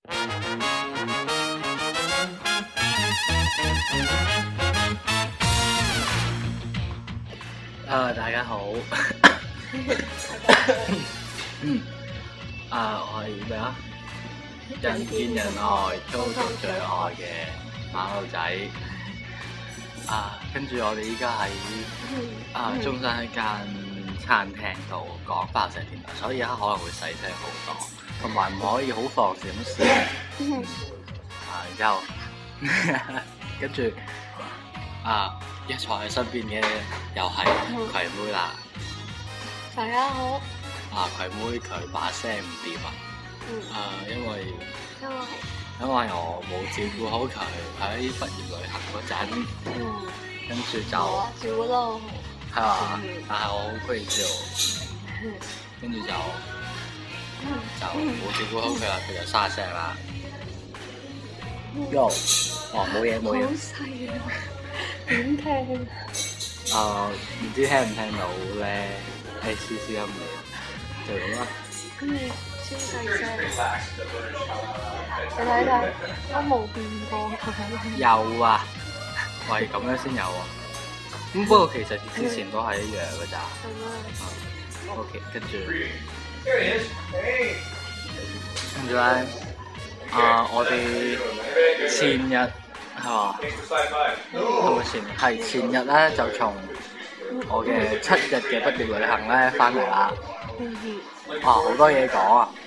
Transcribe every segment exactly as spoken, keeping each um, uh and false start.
啊，大家好。嗯，啊，我係咩啊？人見人愛，都做最愛嘅馬騮仔。啊，跟住我哋依家喺啊中山一間餐廳度講爆石電台，所以而家可能會細聲好多，同埋唔可以好放肆咁笑。啊，然之後跟住啊，一坐喺身邊嘅又係葵妹啦。 大家好。 啊，葵妹佢把聲唔掂啊。 嗯。 啊，因為因為因為我冇照顧好佢喺畢業旅行嗰陣， 嗯， 跟住就照顧得好好。 係嘛，但係我好愧疚，跟住就就冇照顧好佢啦，佢就沙聲啦。喲，哦，冇嘢冇嘢。 好細啊！點聽啊？ 啊，唔知聽唔聽到咧？係試試音嚟，就咁啦。 跟住超細聲，你睇睇都冇變過㗎。 有啊，喂，咁樣先有啊。咁不過其實之前都係一樣㗎咋。 係咩 ？OK，跟住跟住咧，啊，我哋前日係嘛？係咪前？係前日咧就從我嘅七日嘅畢業旅行咧翻嚟啦。啊，好多嘢講啊！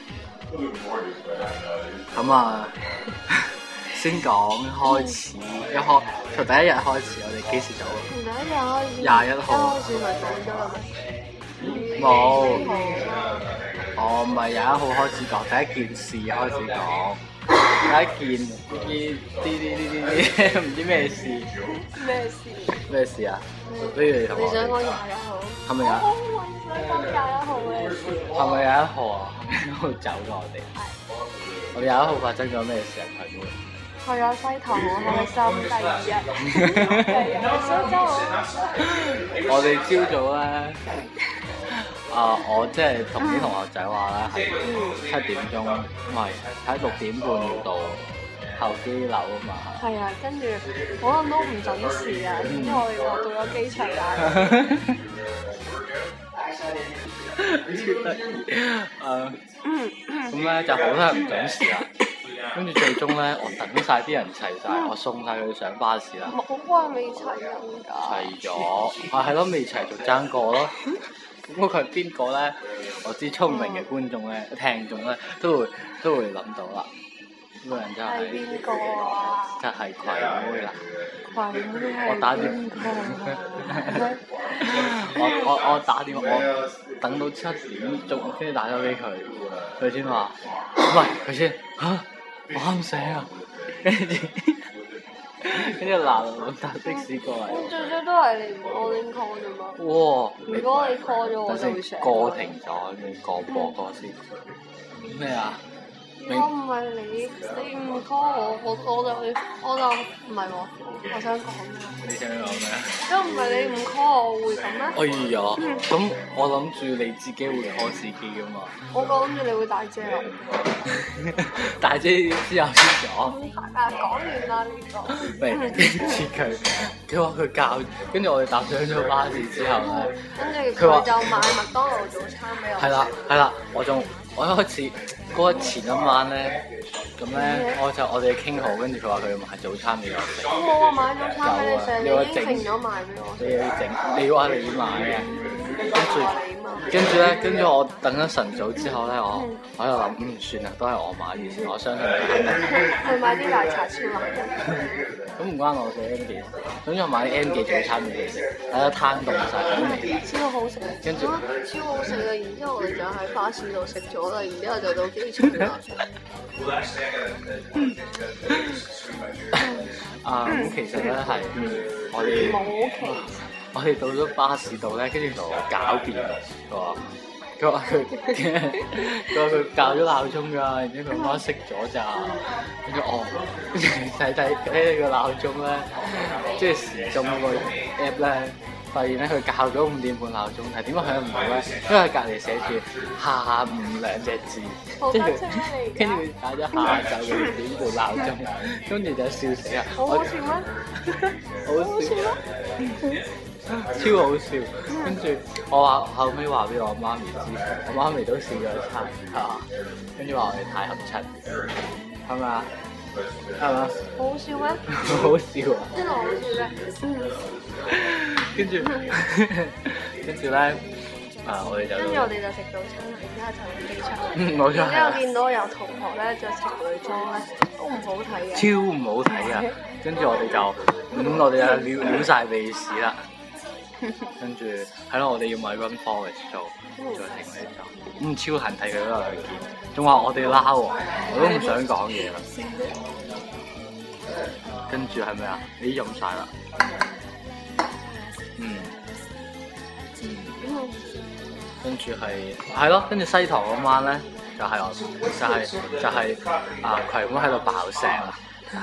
咁啊，先講開始，一開從第一日開始，我哋幾時走啊？ 從第一日開始。 廿一號。 一開始咪講咗啦咩？ 冇。我唔係廿一號開始講，第一件事開始講。第一件呢啲啲啲啲啲唔知咩事。 咩事？ 咩事啊？不如你同我。 你想講廿一號？ 係咪啊？ 我想講廿一號嘅事。 係咪廿一號啊？廿一號走咗我哋。係。我哋廿一號發生咗咩事啊？葵妹？ 去咗西塘好開心，第二日。蘇州啊！ 我哋朝早咧，啊，我即係同啲同學仔話咧，係七點鐘，唔係喺六點半要到候機樓啊嘛。 係啊，跟住可能都唔準時啊，點知我哋話到咗機場啦。 超得意，誒，咁咧就好多人唔準時啊。跟住最終咧，我等晒啲人齊晒，我送晒佢上巴士啦。 冇啊，未齊人㗎。 齊咗，啊係咯，未齊就爭個咯。咁佢係邊個咧？我知聰明嘅觀眾咧、聽眾咧，都會都會諗到啦。呢個人就係邊個啊？ 就係葵妹啦。 葵妹係我打電話。 我我我打電話，我等到七點鐘先打咗俾佢，佢先話，喂，佢先嚇。我啱醒啊！跟住跟住嗱嗱搭的士過嚟。 最最都係你唔 calling call 啫嘛。 哇！ 如果你 call 咗我就會醒。 歌停咗，跟住過播歌先。咩啊？ 如果唔係你，你唔 call 我，我我就會，我就唔係喎。我想講咩？ 你想講咩？ 如果唔係你唔 call 我會咁咩？ 哎呀！咁我諗住你自己會 call 自己噶嘛。 我諗住你會帶遮啊。 大姐之後先講。 啊，講完啦呢個。 未，跟住佢，佢話佢教，跟住我哋搭上咗巴士之後咧， 跟住佢就買麥當勞早餐俾我。 係啦係啦，我仲我一開始嗰前一晚咧，咁咧我就我哋傾好，跟住佢話佢要買早餐俾我食。 我冇話買早餐俾你食，你應承咗買俾我。 你要整，你話你要買嘅，跟住跟住咧，跟住我等咗晨早之後咧，我我喺度諗，嗯，算啦，都係我買嘅先，我相信佢肯定。 去買啲奶茶超難。 咁唔關我事 M 記，總之我買啲 M 記早餐俾佢食，喺度攤凍晒咁味。 超好食， 跟住超好食啊！然之後我哋就喺巴士度食咗啦，然之後就到機場啦。 啊，咁其實咧係我哋冇其實。 我哋到咗巴士度咧，跟住就狡辯佢話佢話佢佢話佢校咗鬧鐘㗎，然之後佢媽熄咗咋，跟住哦，跟住睇睇睇你個鬧鐘咧，即係時鐘嗰個 app 咧，發發現咧佢校咗五點半鬧鐘，係點解響唔到咧？因為隔離寫住下午兩隻字，跟住跟住佢打咗下晝嘅五點半鬧鐘，跟住就笑死啦！ 好好笑咩？ 好笑咩？超好笑！跟住我話後尾話俾我媽咪知，我媽咪都笑咗一餐，係嘛？跟住話我哋太合襯，係咪啊？係嘛？ 好好笑咩？ 好笑啊！ 真係好笑咩？ 跟住跟住咧，啊我哋就跟住我哋就食早餐啦，然之後就去機場。 嗯冇錯然之係啊後見到有同學咧着情侶裝咧，都唔好睇嘅。 超唔好睇啊！跟住我哋就咁，我哋就撩撩曬鼻屎啦。跟住係咯，我哋要買 Run Forest 做做情侶裝，嗯超痕睇佢嗰兩件，仲話我哋撈喎，我都唔想講嘢啦。跟住係咪啊？你飲晒啦。嗯嗯。跟住係係咯，跟住西塘嗰晚咧，就係、我就係、就係、啊葵妹喺度爆聲啦，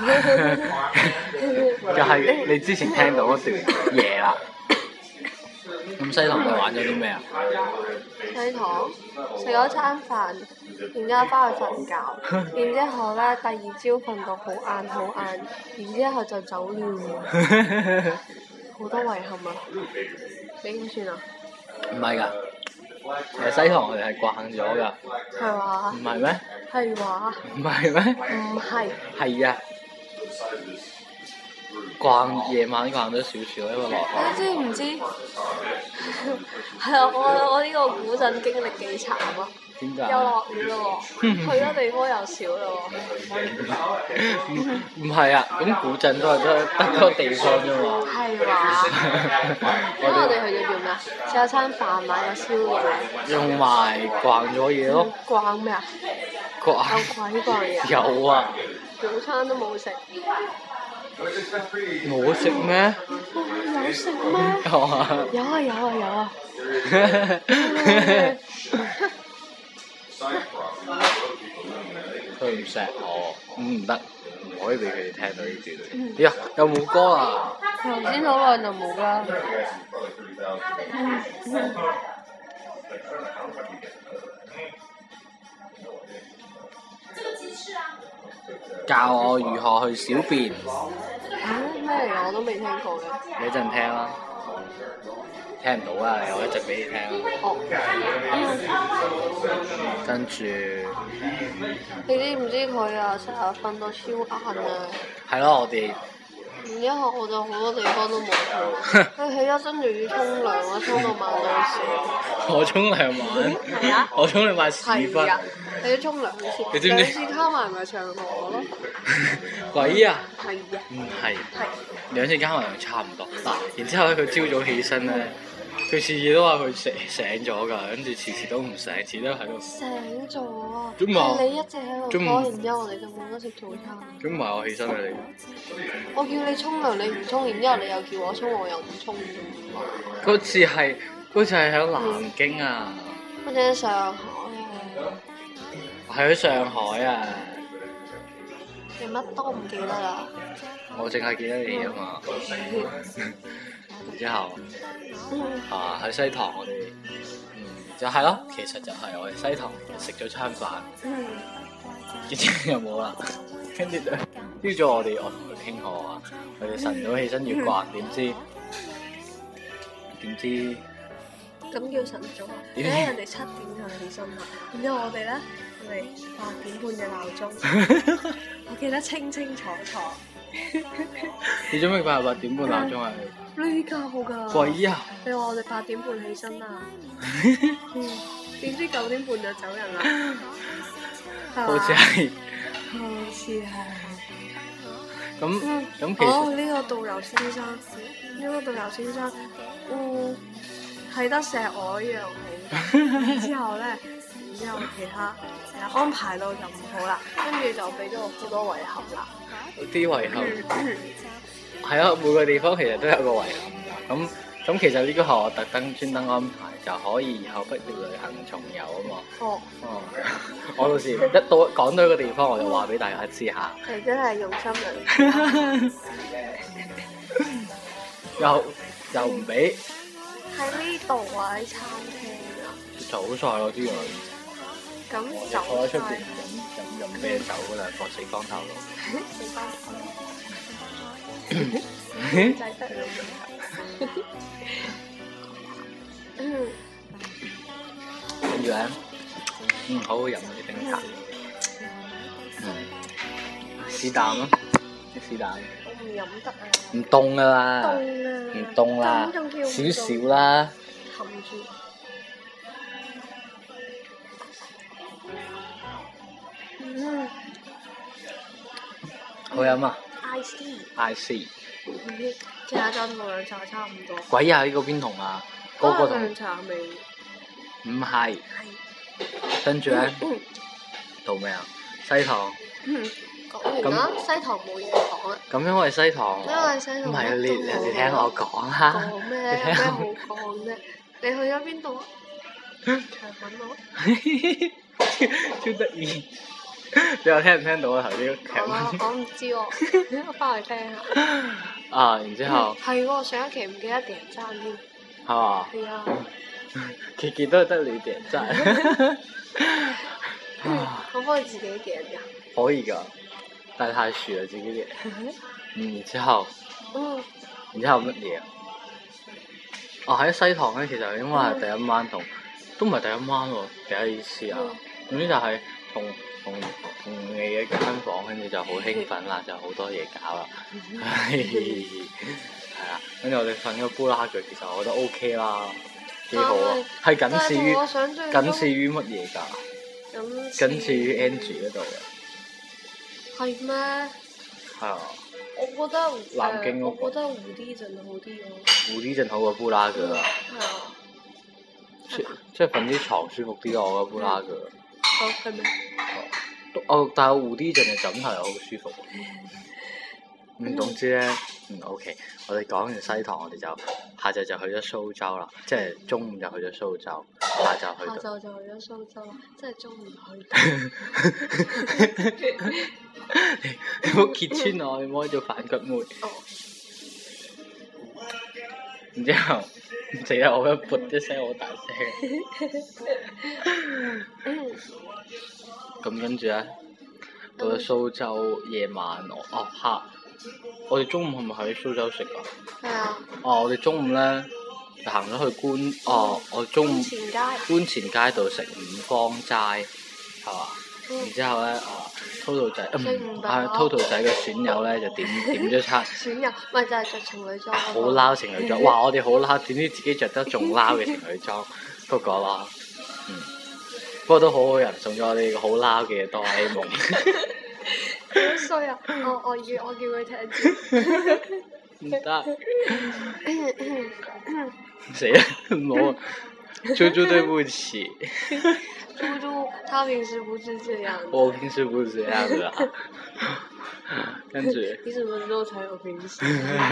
就係你之前聽到嗰段嘢啦。咁西塘你玩咗啲咩啊？ 西塘食咗餐飯，然之後翻去瞓覺，然之後咧第二朝瞓到好晏好晏，然之後就走了，好多遺憾啊！你點算啊？ 唔係㗎，其實西塘我哋係慣咗㗎。 係話？ 唔係咩？ 係話？ 唔係咩？ 唔係。 係啊。逛夜晚逛咗少少，因為落你知唔知？係啊，我我呢個古鎮經歷幾慘啊！ 點解？ 又落雨咯喎，去得地方又少咯喎。 唔唔係啊，咁古鎮都係得得個地方啫嘛。 係話？咁我哋去咗做咩啊？食咗餐飯，買咗宵夜。 用埋逛咗嘢咯。 逛咩啊？ 逛。 有鬼逛嘢啊！ 有啊。 早餐都冇食。 冇食咩？ 有食咩？ 有啊有啊有啊有啊！ 佢唔錫我， 咁唔得，唔可以俾佢哋聽到呢段。呀，有冇歌啊？ 頭先好耐就冇啦。 教我如何去小便。 咩嚟㗎？我都未聽過嘅。 你一陣聽啦。聽唔到啊！我一陣俾你聽啦。 哦。 跟住。 你知唔知佢啊？成日瞓到超晏啊！ 係咯，我哋。 然之後我就好多地方都冇去。佢起咗身仲要沖涼啊，沖到晚到死。 我沖涼晚。 係啊。 我沖涼晚屎忽。 係啊！你要沖涼先。 你知唔知？ 兩次加埋咪上河咯。 鬼啊！ 係啊。 唔係。 係。 兩次加埋差唔多。嗱，然之後咧，佢朝早起身咧，佢次次都話佢醒醒咗㗎，跟住次次都唔醒，次次都喺度。 醒咗啊！ 點啊？ 係你一直喺度拖，然之後我哋就冇得食早餐。 咁唔係我起身啊你？ 我叫你沖涼你唔沖，然之後你又叫我沖，我又唔沖。 嗰次係嗰次係喺南京啊。 嗰次喺上海啊。 係喺上海啊。 你乜都唔記得啦。 我淨係記得你啊嘛。然之後，啊喺西塘我哋，嗯就係咯，其實就係我哋西塘食咗餐飯，跟住又冇啦，跟住朝早我哋我同佢傾過啊，我哋晨早起身要逛，點知點知咁叫晨早啊？你睇人哋七點就起身啦，然之後我哋咧，我哋八點半嘅鬧鐘，我記得清清楚楚。 你準備八八點半鬧鐘啊？ 呢家好㗎。 鬼啊！ 你話我哋八點半起身啊？嗯，點知九點半就走人啦？ 好似係。 好似係。 咁咁其實。哦， 實呢個導遊先生，呢個導遊先生，嗯，係得錫我一樣好。之後咧，然之後其他安排到就唔好啦，跟住就俾咗我好多遺憾啦。 啲遺憾。係啊，每個地方其實都有個遺憾㗎。咁咁其實呢個係我特登專登安排，就可以以後不斷旅行重遊啊嘛。 哦。 哦。我到時一到講到一個地方，我就話俾大家知下。 係真係用心良苦。 又又唔俾喺呢度啊，喺餐廳啊。 走晒咯啲人。 咁我走坐喺出邊晒。 飲飲飲啤酒嗰兩個死光頭佬。 死光頭。仔得你。嗯。 跟住咧，嗯，好好飲嗰啲冰茶。嗯。是但咯，是但。 我唔飲得啊。 唔凍噶啦。 凍啊。 唔凍啦。 咁仲叫唔少凍少啦。 含住。嗯。 好飲啊 I C。 I C。 其實就同涼茶差唔多。 鬼啊！呢個邊同啊？嗰個同。 涼茶味。 唔係。 係。 跟住咧，到咩啊？西糖。 嗯。講完啦，西糖冇嘢講啦。 咁因為西糖。 因為西糖唔係你乜都冇你聽我講啦。 講咩？有咩好講啫？你去咗邊度啊？長揾我。 超得意！你又聽唔聽到啊？頭先劇我文。 我唔知喎，我翻去聽下。 啊！然之後。 係喎，上一期唔記得點讚添。 係嘛？ 係啊。 期期都係得你點讚。 可唔可以自己點㗎？ 可以㗎，但係太薯啦自己點。嗯，然之後。 嗯。 然之後乜嘢啊？哦，喺西塘咧，其實因為係第一晚同，都唔係第一晚喎，第一次啊。總之就係同同同你嘅間房，跟住就好興奮啦，就好多嘢搞啦。係啊，跟住我哋瞓咗布拉腳，其實我覺得 OK 啦，幾好啊。係僅次於僅次於乜嘢㗎？僅次於 Angie 嗰度嘅。 係咩？ 係啊。 我覺得南京嗰個。 我覺得湖啲陣好啲喎。 湖啲陣好過布拉腳啊。 係啊。 即係瞓啲床舒服啲咯，我覺得布拉腳。 哦，係咩？ 哦，但係湖啲陣嘅枕頭又好舒服。嗯，總之咧，嗯 OK，我哋講完西塘，我哋就下晝就去咗蘇州啦，即係中午就去咗蘇州，下晝去到。 下晝就去咗蘇州啦，即係中午去。 你你唔好揭穿我，你唔可以做反骨妹。 哦。 然之後，死啦！我一噗一聲好大聲。咁跟住咧，到咗蘇州夜晚我哦黑，我哋中午係咪喺蘇州食啊？ 係啊。 哦，我哋中午咧就行咗去觀哦，我中午觀前街。 觀前街度食五芳齋，係嘛？然之後咧啊，滔滔仔嗯係滔滔仔嘅損友咧就點點咗餐。 損友咪就係着情侶裝。 好撈情侶裝，哇！我哋好撈，點知自己着得仲撈嘅情侶裝，嗰個啦，嗯，不過都好好人送咗我哋個好撈嘅哆啦 A 夢。 好衰啊！我我叫我叫佢聽住。 唔得。死啦！唔好啊！豬豬對不起。 豬豬，他平時不是這樣。 我平時不是這樣的啊。跟住。 你什麼時候才有平時？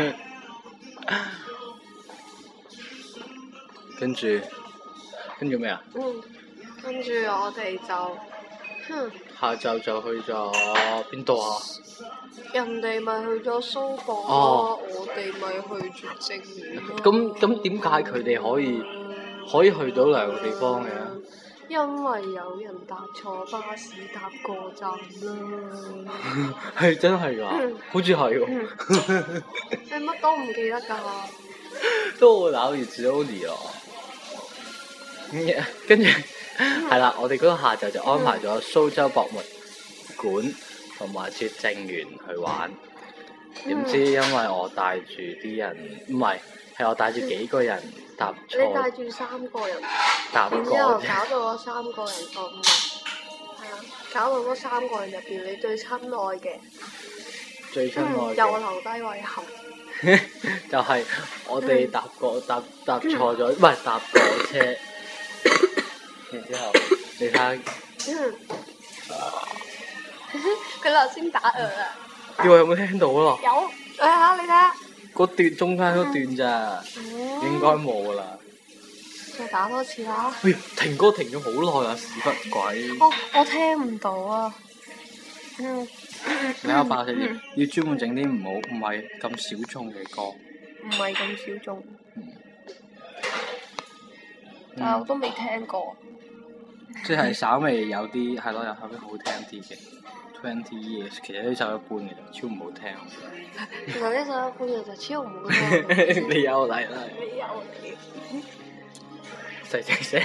跟住，跟住咩啊？ 嗯，跟住我哋就，哼。 下晝就去咗邊度啊？ 人哋咪去咗蘇博咯， 哦、 我哋咪去咗正園咯。 咁咁點解佢哋可以可以去到兩個地方嘅？ 因為有人搭錯巴士搭過站啦。 係真係㗎， 嗯、 好似係喎。 你乜都唔記得㗎？ 都我哪裡只有你咯。跟住係啦，我哋嗰個下晝就安排咗蘇州博物館同埋去正園去玩。點、嗯、知因為我帶住啲人，唔係係我帶住幾個人搭錯。 你帶住三個人。 搭過。 然之後搞到嗰三個人，哦唔係，係啊，搞到嗰三個人入邊，你最親愛嘅。 最親愛嘅。 又留低遺憾。 就係我哋搭過搭搭錯咗，唔係搭過車。然之後，你睇佢頭先打我啦。 你話有冇聽到啊？ 有，睇下你睇下。 嗰段中間嗰段咋，嗯、應該冇噶啦。 再打多次啦。 喂，停歌停咗好耐啊！屎忽鬼。 我我聽唔到啊。嗯。 你睇爆聲啲，要專門整啲唔好唔係咁小眾嘅歌。 唔係咁小眾。 嗯。 但係我都未聽過。 即係稍微有啲係咯，有稍微好聽啲嘅。Twenty years 其實呢首一般嘅，超唔好聽。 其實呢首一般嘅就超唔好聽。 你又嚟啦！ 你又嚟。 細細聲。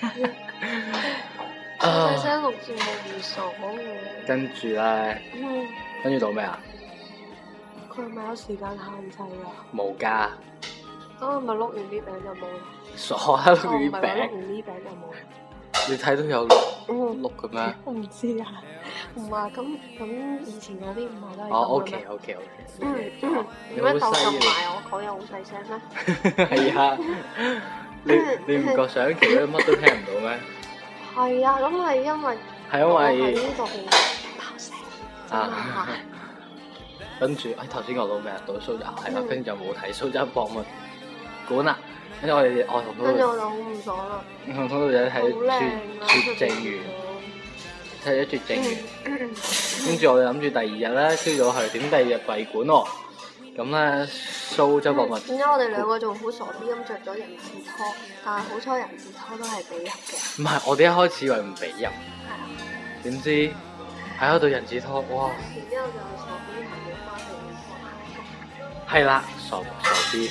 細細聲錄節目唔爽嘅。 跟住咧， 嗯。 跟住到咩啊？ 佢係咪有時間限制啊？ 冇㗎。 咁係咪碌完啲餅就冇啦？ 傻啊！碌完啲碌完餅。 啲餅就冇啦。 你睇到有碌嘅咩？ 我唔知啊，唔係咁咁以前嗰啲唔係都係咁嘅咩？ 哦，OK OK OK。 嗯嗯，點解鬥咁埋我講嘢好細聲咧？ 係啊，你你唔覺上期乜都聽唔到咩？ 係啊，咁係因為係因為喺呢度爆聲啊。 跟住，哎頭先講到咩啊？到蘇州係啦，跟住就冇睇蘇州博物館啦。跟住我哋我同嗰跟住我就好唔爽啦。 同嗰度仔睇絕絕症園，睇咗絕症園。跟住我哋諗住第二日咧，朝早去，點第二日閉館喎？咁咧蘇州博物， 點解我哋兩個仲好傻啲咁着咗人字拖？但係好彩人字拖都係俾入嘅。 唔係，我哋一開始以為唔俾入， 係啊。點知喺嗰度人字拖，哇！ 然之後就傻啲行咗翻去係啦，傻傻啲。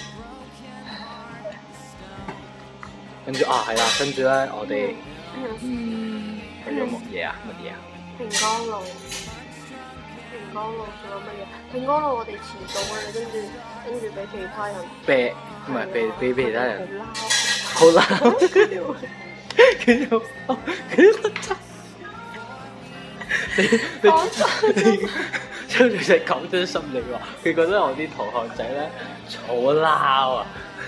跟住啊，係啦，跟住咧，我哋嗯去咗乜嘢啊？乜嘢啊？ 平江路，平江路仲有乜嘢？平江路我哋遲到啊，跟住跟住俾其他人啤，唔係俾俾俾其他人好撈，好撈，跟住跟住跟住你你你將你隻講真心裏話，佢覺得我啲同學仔咧好撈啊！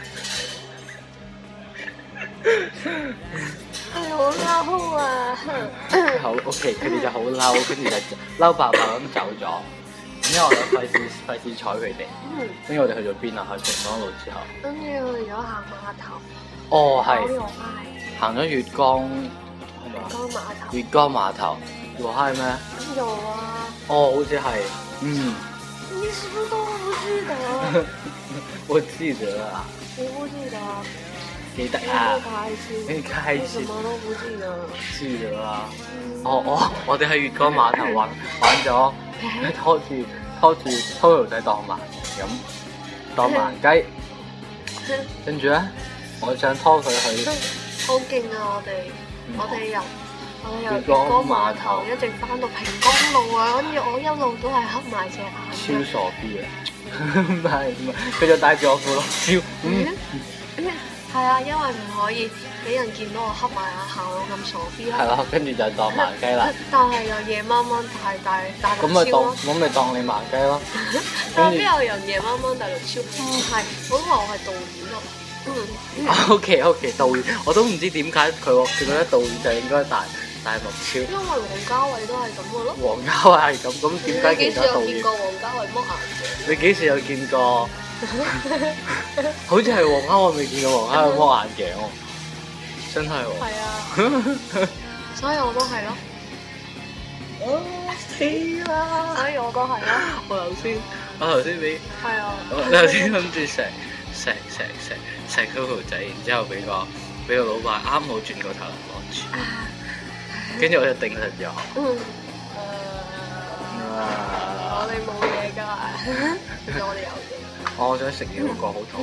係好嬲啊！ 好 OK，佢哋就好嬲，跟住就嬲爆爆咁走咗。然之後我就費事費事睬佢哋。跟住我哋去咗邊啊？去平江路之後。 跟住去咗行碼頭。 哦，係。 落街。 行咗月江。 月江碼頭。 月江碼頭。落街咩？ 有啊。 哦，好似係。嗯。 你是不是都不記得？ 我記得啊。 你不記得？ 記得啊！ 你開心， 什麼都不記得。 記得啊！哦哦，我哋喺月江碼頭玩玩咗，拖住拖住拖條仔當盲咁當盲雞，跟住咧，我想拖佢去。 好勁啊！我哋我哋由我哋由月江碼頭一直翻到平江路啊，跟住我一路都係黑埋隻眼。 超傻啲啊！唔係唔係，佢就帶住我副樂超嗯。 係啊，因為唔可以俾人見到我黑埋眼行到咁傻啲啦。 係咯，跟住就當盲雞啦。 但係又夜掹掹大大大陸超咯。 咁咪當咁咪當你盲雞咯。 但係邊有人夜掹掹大陸超？唔係，我都話我係導演咯。嗯。 O K O K， 導演我都唔知點解佢佢覺得導演就應該大大陸超。因為王家衛都係咁嘅咯。 王家衛係咁，咁點解其他導演？ 你幾時有見過王家衛剝眼鏡？ 你幾時有見過？好似係王家衛未見過王家衛剝眼鏡喎，真係喎。 係啊，所以我都係咯。 哦，死啦！ 所以我都係咯。 我頭先，我頭先俾係啊。 我頭先諗住食食食食食嗰條仔，然之後俾個俾個老闆啱好轉個頭攞住，跟住我就頂實咗。 嗯。我哋冇嘢㗎，其實我哋有嘢。 我想食嘢嗰個好肚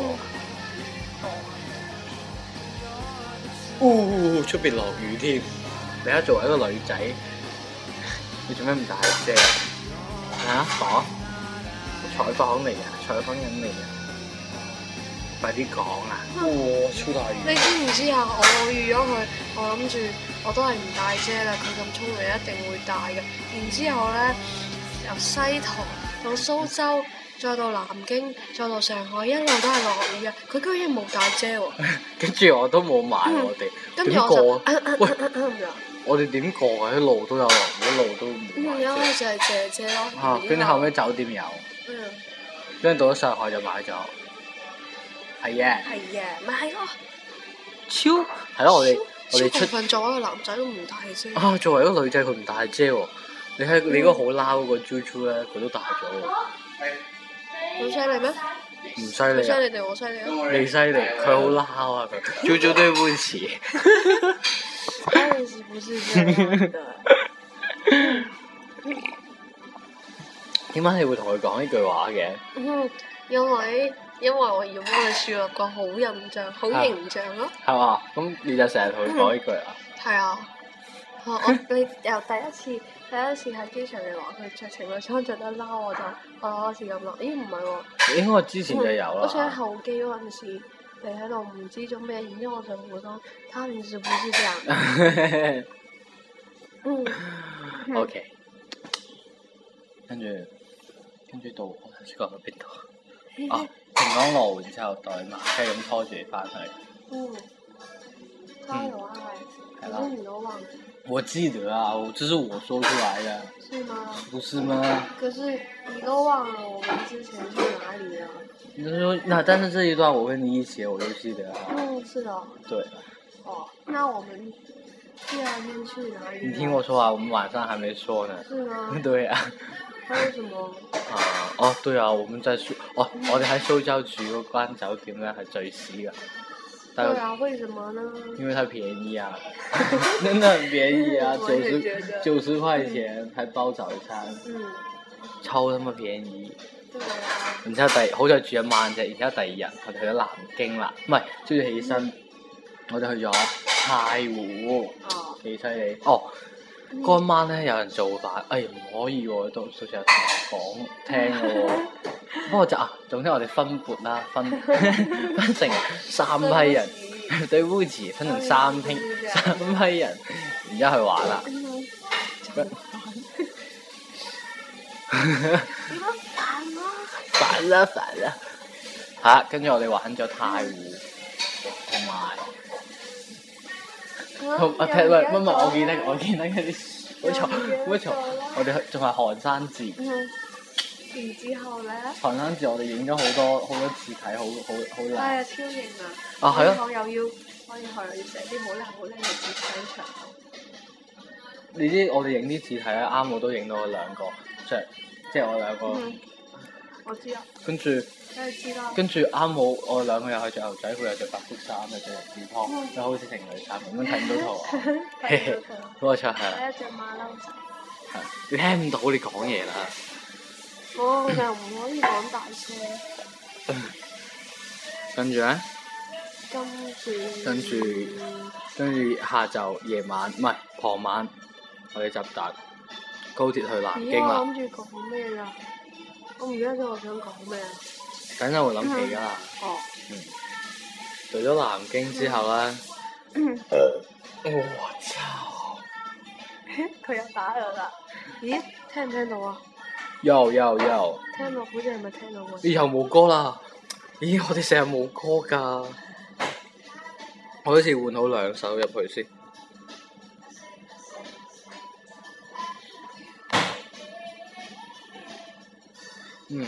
餓。哦，出邊落雨添。你而家作為一個女仔，你做咩唔帶遮啊？講，採訪嚟啊，採訪緊嚟啊！快啲講啊！哇，超大雨！ 你知唔知啊？我預咗佢，我諗住我都係唔帶遮啦。佢咁聰明，一定會帶嘅。然之後咧，由西塘到蘇州。再到南京，再到上海，一路都係落雨啊！佢居然冇帶遮喎。 跟住我都冇買我哋，點過？喂，我哋點過啊？啲路都有落雨，一路都冇。 嗯，因為就係借遮咯。 嚇！跟住後尾酒店有。 嗯。 跟住到咗上海就買咗。係嘅。 係嘅，咪係咯。 超係咯！我哋我哋出份作為一個男仔都唔帶遮。 啊！作為一個女仔，佢唔帶遮喎。你睇你嗰個好撈嗰個 Juju 咧，佢都帶咗喎。 好犀利咩？ 唔犀利啊！ 犀利定我犀利啊？ 你犀利，佢好撈啊佢，朝朝都要搬詞。 當然是不是這樣的？ 點解你會同佢講呢句話嘅？ 嗯，因為因為我要幫你樹立個好印象、好形象咯。 係嘛？咁你就成日同佢講呢句啊？ 係啊。我我你由第一次第一次喺機場你話佢着情侶裝着得嬲，我就我開始咁諗，咦唔係喎？ 應該之前就有啦。 好似喺後機嗰陣時，你喺度唔知做咩，然之後我就會講，他平時不是這樣。嗯。 O K。跟住跟住到我頭先講到邊度？啊，平安路，然之後袋馬雞咁拖住你翻去。 嗯。加油啊！可是你都忘記。 我記得啊，我這是我說出來的。 是嗎？ 不是嗎？ 可是你都忘了我們之前去哪裡了。 你說那，但是這一段我跟你一起，我都記得啊。 嗯，是的。 對。 哦，那我們第二天去哪裡？ 你聽我說啊，我們晚上還沒說呢。 是嗎？ 對啊。 還有什麼？ 啊，哦，對啊，我們在蘇，哦，我哋喺蘇州住嗰間酒店咧係最屎噶。 對啊，為什麼呢？ 因為它便宜啊，真的很便宜啊，九十九十塊錢還包早餐， 嗯， 超他媽便宜。 對啊。 然之後第好在住一晚啫，然之後第二日我哋去咗南京啦，唔係朝早起身，我哋去咗太湖，幾犀利。哦，嗰晚咧有人做飯，哎唔可以喎，到到時候同我講聽嘅喎。不過就啊，總之我哋分撥啦，分分成三批人，對不起，分成三批三批人，然之後去玩啦。 點解煩啊？ 煩啦煩啦！嚇，跟住我哋玩咗太湖，同埋同啊，睇喂，乜乜？我記得我記得嗰啲，冇錯冇錯，我哋仲係寒山寺。 然之後咧， 寒山寺我哋影咗好多好多次睇，好好好靚。 係啊，超型啊！ 啊，係咯。 我又要，我以後又要寫啲好靚好靚嘅字喺牆度。 你知我哋影啲字體咧，啱我都影到兩個，即係即係我兩個。 嗯、我知啊。跟住。梗係知啦。跟住啱我我哋兩個又係着牛仔褲，又着白色衫，又着人字拖，又好似情侶衫咁樣，睇唔到圖啊！嘿嘿，冇錯係。 睇一隻馬騮仔。 係，你聽唔到你講嘢啦。 我又唔可以講大聲。 跟住咧？ 跟住。 跟住，跟住下晝夜晚唔係傍晚，我哋就搭高鐵去南京啦。 我諗住講咩㗎？我唔記得咗我想講咩啊！ 等陣會諗起㗎啦。 哦。 嗯。到咗南京之後咧，我操！ 佢又打我啦！咦？聽唔聽到啊？ 有有有。 聽到，好似係咪聽到喎？ 咦，又冇歌啦！咦，我哋成日冇歌㗎。我好似換好兩首入去先。嗯。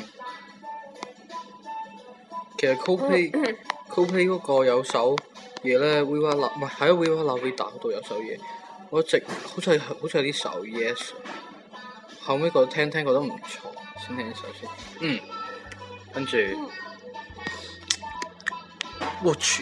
其實 Coldplay，Coldplay 嗰個有首嘢咧 ，We Are Love，唔係喺 We Are Love 嗰度有首嘢，我一直好似係好似係呢首 Yes。後尾覺得聽聽覺得唔錯，先聽呢首先。嗯，跟住，我去，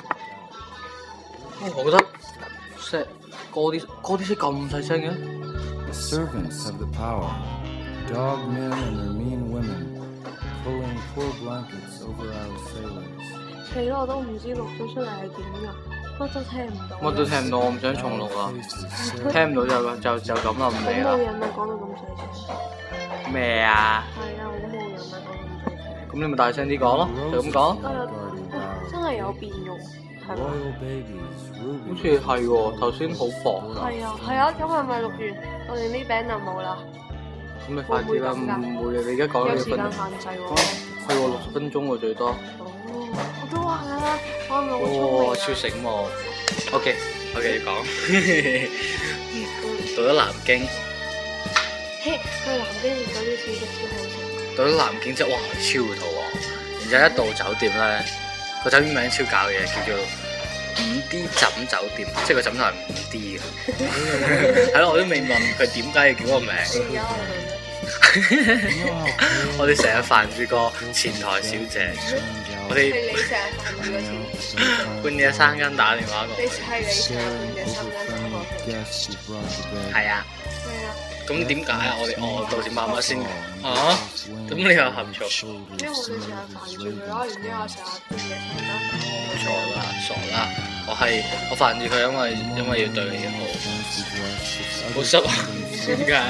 我覺得聲歌啲歌啲聲咁細聲嘅。Servants have the power, dog men and their mean women, pulling poor blankets over our sailors。死啦！我都唔知錄咗出嚟係點㗎，乜都聽唔到。乜都聽唔到，我唔想重錄啦。聽唔到就就就咁啦，唔理啦。冇人啊，講到咁細聲。咩啊？係啊，好冇人啊，講到咁細聲。咁你咪大聲啲講咯，就咁講。真係有變用，係嘛？好似係喎，頭先好薄㗎。係啊，係啊，咁係咪錄完我哋呢餅就冇啦？咁咪快啲啦，唔會嘅，你而家講咗幾分鐘？有時間限制喎。係喎，六十分鐘喎最多。哦，我都話啦，我係咪好聰明啊？超醒喎！OK，我繼續講。到咗南京。嘿，去南京食嗰啲小食超好食。到咗南京之後，哇，超肚餓！然之後一到酒店咧，個酒店名超搞嘢，叫做五 D 枕酒店，即係個枕頭係五 D 嘅。係咯，我都未問佢點解要叫個名。 我哋成日煩住個前台小姐，我哋係你成日煩住個前台。 半夜三更打電話過。 你係你成日半夜三更打過去。 係啊。 係啊。 咁點解啊？我哋我到時媽媽先啊？咁你又含蓄？ 因為我哋成日煩住佢咯，然之後成日半夜三更打過去。 傻啦，傻啦！我係我煩住佢，因為因為要對你好。好失望，點解？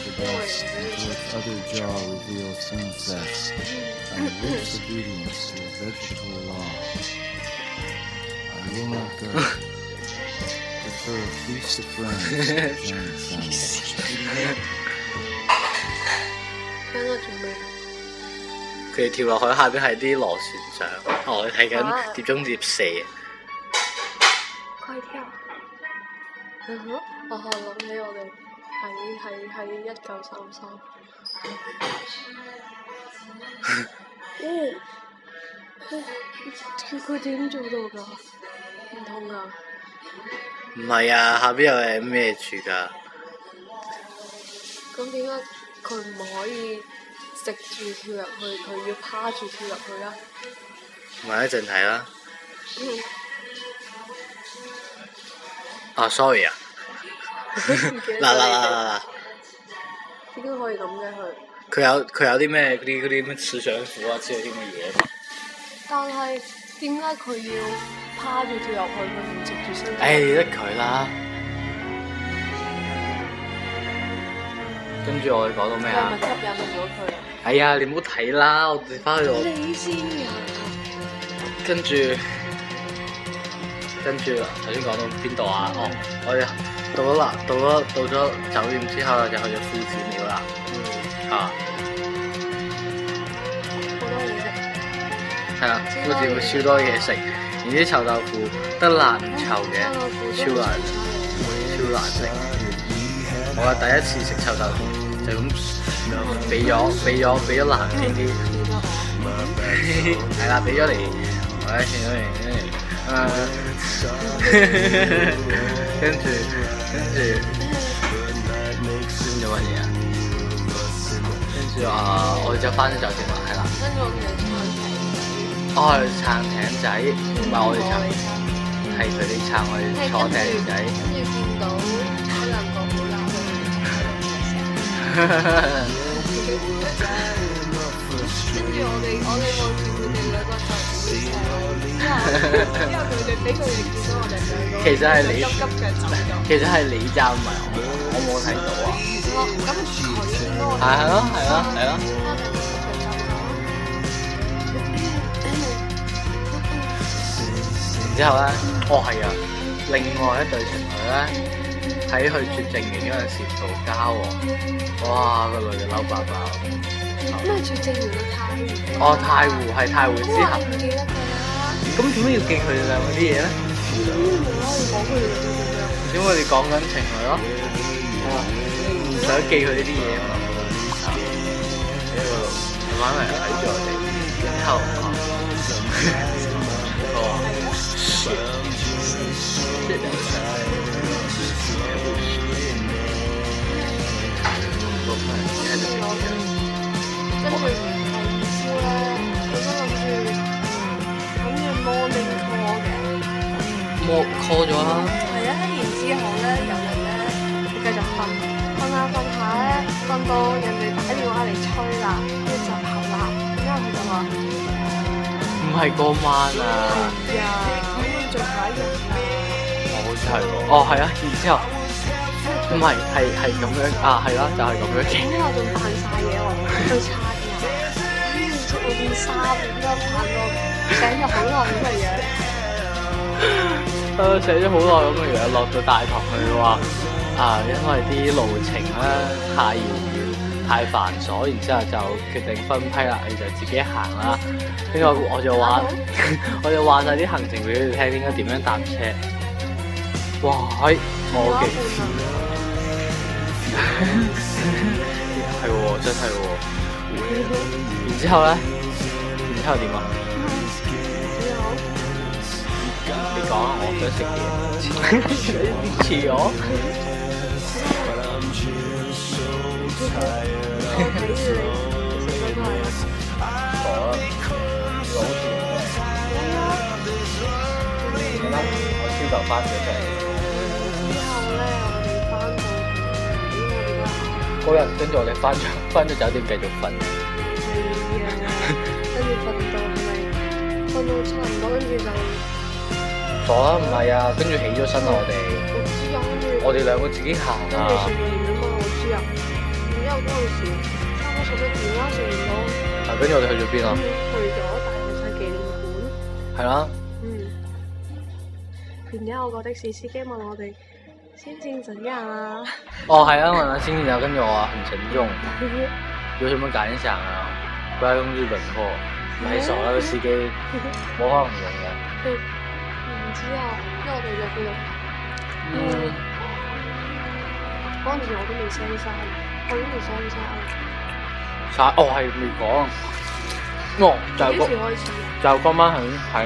佢哋跳落海下邊係啲螺旋槳，哦，我睇緊碟中諜四。 快跳！嗯哼，我係諗起我哋喺喺喺一九三三。哦，佢佢點做到㗎？唔通㗎？ 唔係啊，下邊有係咩柱㗎？ 咁點解佢唔可以直住跳入去？佢要趴住跳入去啊？ 咪一陣睇啦。 嗯。 啊 ，sorry 啊。嗱嗱嗱嗱嗱！ 點解可以咁嘅佢？ 佢有佢有啲咩嗰啲嗰啲咩磁上褲啊之類啲咁嘅嘢嘛？ 但係點解佢要趴住跳入去？佢唔直住身？ 誒，得佢啦。跟住我哋講到咩啊？ 係咪吸引咗佢啊？ 係啊，你唔好睇啦，我哋翻去我。 你先啊！ 跟住，跟住頭先講到邊度啊？哦，我哋到咗啦，到咗到咗酒店之後就去咗夫子廟啦。嗯。啊。 好多嘢食。 係啊，夫子廟超多嘢食，而啲臭豆腐得辣唔臭嘅，超難，超難食。我係第一次食臭豆腐，就咁俾咗俾咗俾咗藍天啲，係啦，俾咗嚟，我一見到嚟，跟住跟住做乜嘢啊？跟住啊，我哋就翻咗酒店啦，係啦。 跟住我哋撐艇。 哦，撐艇仔，唔係我哋撐，係佢哋撐我哋坐艇仔。 跟住見到嗰兩個好辣嘅。跟住我哋，我哋望住佢哋兩個就唔會聲，因為佢哋俾佢哋見到我哋兩個， 其實係你急急嘅走咗。 其實係你咋，唔係我，我冇睇到啊。 哦，咁佢見到我哋。 係咯，係咯，係咯。然之後咧，哦係啊，另外一對情侶咧。喺去絕症園嗰陣時嘈交喎，哇！個女嘅嬲爆爆。 咩絕症園嘅太湖？ 哦，太湖係太湖之後。 唔記得佢啦。 咁點解要記佢哋兩個啲嘢咧？ 點解無啦啦講佢哋兩個咁樣？ 點解我哋講緊情侶咯？係啊，唔想記佢呢啲嘢嘛。呢個慢慢嚟睇住我哋，然後哦，是，是的。 跟住第二朝咧，本身諗住諗住 morning call 嘅， 我 call 咗啦。 係啊，然之後咧，有人咧繼續瞓，瞓下瞓下咧，瞓到人哋打電話嚟催啦，跟住就跑啦。然之後佢就話： 唔係嗰晚啊。 係啊，咁樣做下一日啦。 哦，好似係喎。哦，係啊，然之後。唔係，係係咁樣啊，係啦，就係咁樣嘅。 然之後仲扮晒嘢喎，去刷牙，跟住換衫，然之後扮到醒咗好耐咁嘅樣。 誒，醒咗好耐咁嘅樣，落到大堂去話啊，因為啲路程咧太遙遠、太繁瑣，然之後就決定分批啦，你就自己行啦。跟住我就話，我就話晒啲行程俾佢哋聽，應該點樣搭車。哇，係我嘅。係喎，真係喎。然之後咧，然之後點啊？你講啊，我想食嘢。似我。 睇住你，你食嗰個係啦。 傻啦，老鼠係啊。 你諗我朝頭翻咗出嚟， 之後咧，我哋翻到咦我哋嗰嗰日跟住我哋翻咗翻咗酒店繼續瞓。 係啊，跟住瞓到係咪瞓到差唔多，跟住就傻啦，唔係啊，跟住起咗身啦我哋， 我知啊，跟住我哋兩個自己行跟住啊食。完啊嘛，我知啊。然之後嗰陣時差唔多十一點啦，食完咗。 係跟住我哋去咗邊啊？ 去咗大學生紀念館。 係啦。 嗯。然之後個的士司機問我哋心情怎樣啊？ 哦，係啊，問下先然後跟住我話很沉重，有什麼感想啊？不要用日本貨，咪傻啦個司機，冇可能用嘅。 然之後，因為我哋約佢度。 嗯。 嗰陣時我都未 send 晒，我已經未 send 晒。 晒哦係未講，哦就係幾時開始？ 就嗰晚喺喺。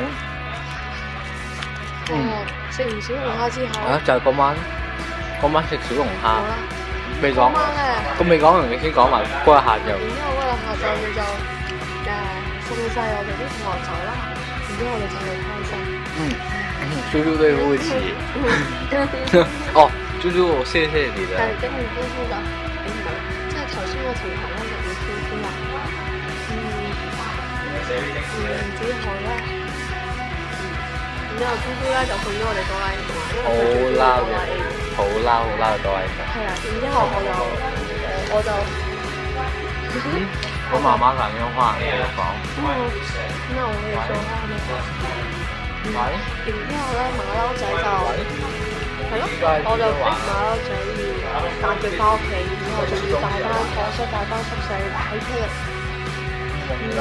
哦，食完小龍蝦之後。 啊，就係嗰晚，嗰晚食小龍蝦， 好啦。 未講。 嗰晚咧。 咁未講完，你先講埋嗰日下晝。 然之後嗰日下晝你就誒送晒我哋啲同學走啦，然之後我哋就去開心。 嗯，豬豬對不起。哦，豬豬，我謝謝你的。 但係跟住豬豬就誒唔係，即係頭先個條頭咧就要豬豬啦。嗯。然之後咧，然之後豬豬咧就送咗我哋哆啦 A 夢，因為佢最中意哆啦 A 夢。 好嬲好嬲哆啦 A 夢。 係啊，然之後我就我就。 我媽媽打電話嚟講。 嗯，那我可以說話嗎？嗯。然之後咧，馬騮仔就係咯，我就逼馬騮仔要帶佢翻屋企，然後仲要帶翻課室、帶翻宿舍擺出嚟。嗯嗯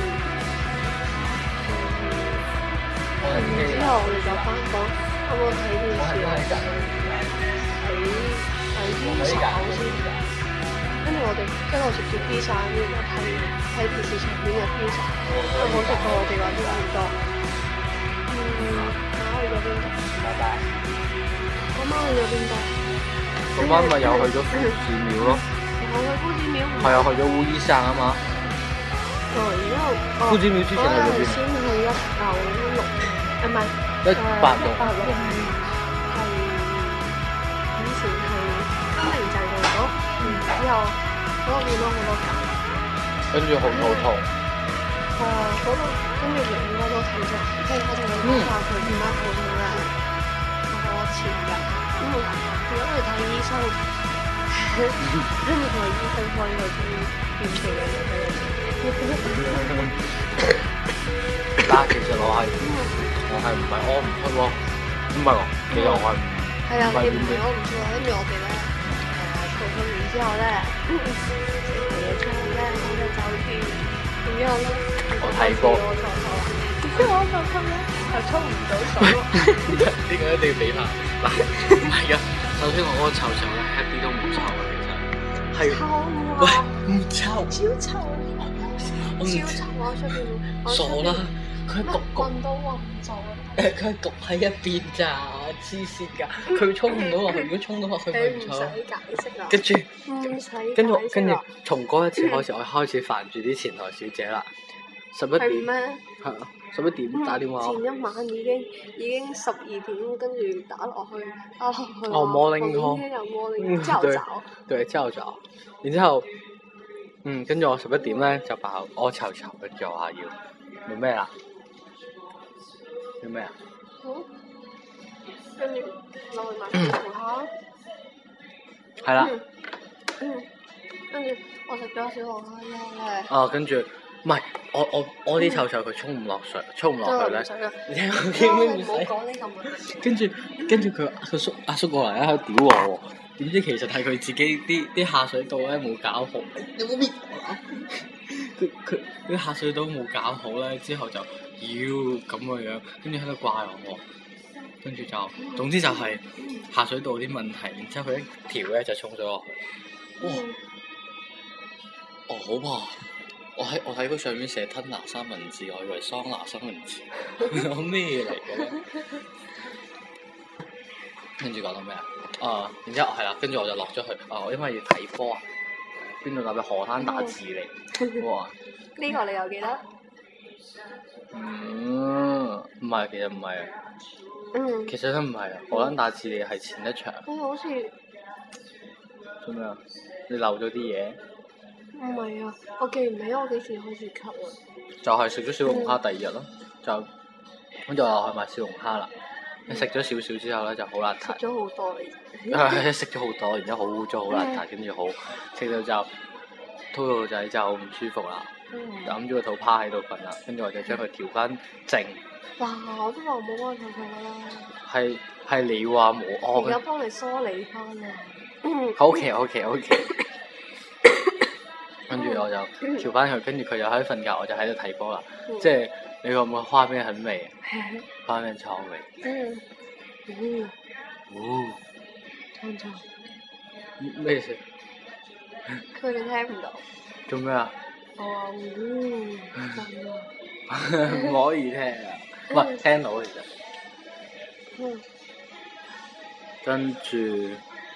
嗯。然之後我哋就翻房，啱啱睇電視，睇睇 B 手先。跟住我哋一路食住 pizza，然之後睇睇電視上面嘅 pizza，都好食過我哋嗰啲好多。嗯，我去咗邊度？拜拜。我媽去咗邊度？ 嗰晚咪又去咗夫子廟咯。 我去夫子廟。 係啊，去咗烏衣山啊嘛。 哦，然之後夫子廟之前去咗邊？ 先去一九六，誒唔係一八六。 八六係以前係金陵就做咗。之後嗰度見到好多狗， 跟住好肚痛。 哦，嗰度跟住兩個都睇咗，即係我同你講話佢點解肚痛咧？我前日咁我如果去睇醫生，跟住同醫生開佢啲短期嘅嘢俾我。 但係其實我係我係唔係屙唔出喎？唔係喎，其實我係唔係啊，你唔係屙唔出啊？跟住我哋咧。完之後咧，食完嘢之後咧，我喺酒店，然之後咧， 我睇波， 我坐手，然之後我就出咧，就沖唔到手。 呢個一定要俾翻。嗱，唔係噶，首先我嗰個臭手咧一啲都唔臭啊，其實係。臭啊！喂，唔臭。超臭！超臭啊！出邊。傻啦！佢焗焗都混咗。 誒，佢係焗喺一邊咋，黐線㗎！佢沖唔到落去，如果沖到落去咪唔臭。 唔使解釋啦。 跟住， 唔使跟住，跟住，從嗰一次開始，我開始煩住啲前台小姐啦。十一點。係咩？係啊，十一點打電話。前一晚已經已經十二點，跟住打落去，打落去。 哦，morning call。 今天有 morning，朝早。 對，朝早。然之後，嗯，跟住我十一點咧就爆屙臭臭，跟住我話要要咩啦？要咩啊？ 嗯，跟住落去買小龍蝦。 係啦。 嗯，跟住我食咗小龍蝦之後咧。 哦，跟住唔係我我我啲臭臭佢沖唔落水，沖唔落去咧。你聽我聽咩唔使？講呢個問題。跟住跟住佢佢叔阿叔過嚟喺度屌我喎，點知其實係佢自己啲啲下水道咧冇搞好。你冇搣啊！佢佢啲下水道冇搞好咧，之後就。妖咁嘅樣，跟住喺度怪我，跟住就總之就係下水道啲問題，然之後佢一條咧就沖咗落去。哇！哦好怕，我喺我喺佢上面寫吞拿三文治，我以為桑拿三文治，有咩嚟嘅咧？跟住講到咩啊？啊，然之後係啦，跟住我就落咗去，啊，因為要睇波啊， 邊度打俾荷蘭打智利，哇！ 呢個你又記得？ 嗯，唔係，其實唔係啊。 嗯。 其實都唔係啊，荷蘭打智利係前一場。 嗯，好似。 做咩啊？你漏咗啲嘢？ 唔係啊，我記唔起我幾時開始咳啊。 就係食咗小龍蝦第二日咯，就咁就話去買小龍蝦啦。你食咗少少之後咧，就好邋遢。 食咗好多嚟。 係食咗好多，然之後好污糟、好邋遢，跟住好食到就兔兔仔就唔舒服啦，揞住個肚趴喺度瞓啦，跟住我就將佢調翻正。 嗱，我都話冇幫佢佢啦。 係係你話冇我。 而家幫你梳理翻啊。 OK OK OK。跟住我就調翻佢，跟住佢又喺度瞓覺，我就喺度睇波啦。即係你話冇花邊很美，花邊草味。 嗯。嗯。 哦。 聽錯。 咩事？ 佢哋聽唔到。 做咩啊？ 我話嗯，真啊。唔可以聽啊！唔係聽到其實。 嗯。 跟住。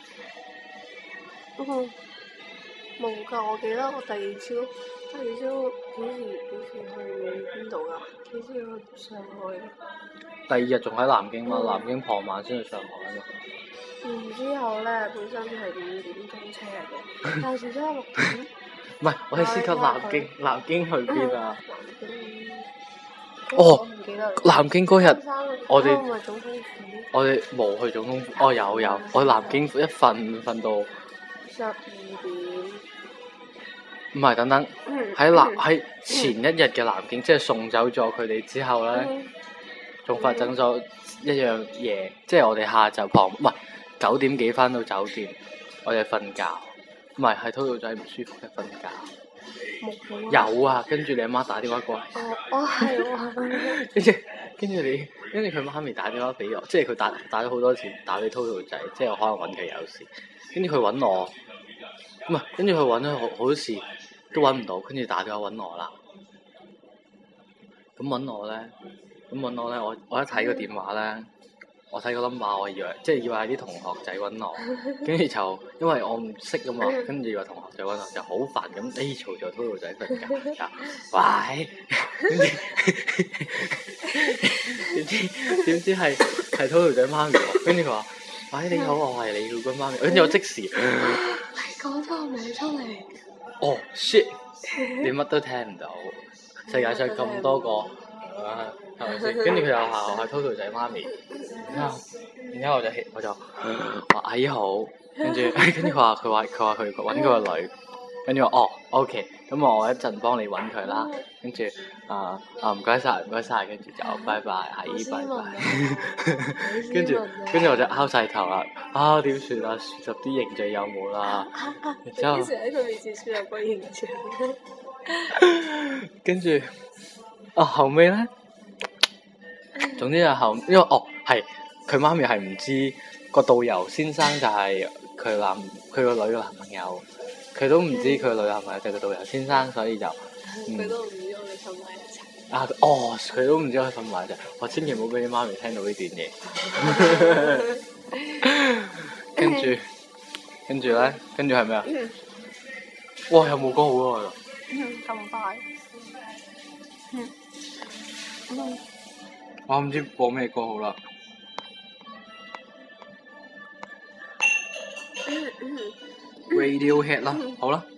嗯。冇㗎，我記得我第二朝，第二朝幾時幾時去邊度㗎？幾時去上海？ 第二日仲喺南京嘛？嗯、南京傍晚先去上海嘛。 然之後咧，本身係五點鐘車嚟嘅，但係遲咗六點。 唔係，我哋先講南京，南京去邊啊？ 南京。 哦。 唔記得。 南京嗰日，我哋唔係總統府。 我哋冇去總統府。哦，有有，我南京一瞓瞓到。 十二點。 唔係，等等，喺南喺前一日嘅南京，即係送走咗佢哋之後咧，仲發生咗一樣嘢，即係我哋下晝傍，唔係九點幾翻到酒店，我哋瞓覺，唔係係兔兔仔唔舒服嘅瞓覺。有啊，跟住你阿媽打電話過嚟。 哦，哦係喎。 跟住跟住你，跟住佢媽咪打電話俾我，即係佢打打咗好多次打俾兔兔仔，即係可能揾佢有事，跟住佢揾我，唔係，跟住佢揾咗好好多次。都揾唔到，跟住打電話揾我啦。咁揾我咧，咁揾我咧，我我一睇個電話咧，我睇個 number，我以為即係以為係啲同學仔揾我，跟住就因為我唔識啊嘛，跟住個同學仔揾我就好煩咁，誒嘈咗兔兔仔瞓覺，喂，點知點知係係兔兔仔媽咪喎，跟住佢話，喂你好，我係你個媽咪，跟住我即時，你講咗個名出嚟。 哦、oh, shit！ 你乜都聽唔到，世界上咁多個，係咪先？跟住佢又話係兔兔仔媽咪，然之後，然之後我就我就話阿姨好，跟住跟住佢話佢話佢話佢揾個女，跟住我哦 OK，咁我一陣幫你揾佢啦，跟住啊啊唔該晒唔該晒，跟住就拜拜阿姨拜拜，跟住跟住我就拗晒頭啦，啊點算啊？樹十啲形象有冇啦？然之後幾時喺佢面前樹立個形象？ 跟住啊後尾咧，總之就後因為哦係佢媽咪係唔知個導遊先生就係佢男佢個女嘅男朋友。佢都唔知佢個女男朋友就係個導遊先生，所以就佢都唔知我哋瞓埋一齊。 啊哦，佢都唔知我哋瞓埋一齊，我千祈唔好俾你媽咪聽到呢段嘢。跟住，跟住咧，跟住係咩啊？哇！有冇歌好耐啊？ 咁快？嗯。嗯。 我唔知播咩歌好啦。 嗯嗯。 Radiohead 啦，好啦。